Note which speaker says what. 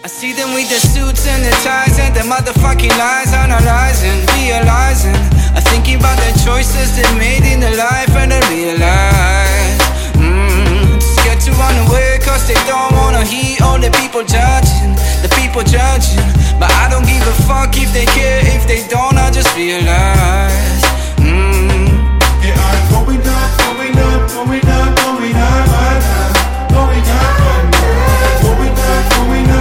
Speaker 1: I see them with the suits and the ties and the motherfucking lies, analyzing, realizing. I'm thinking about the choices they made.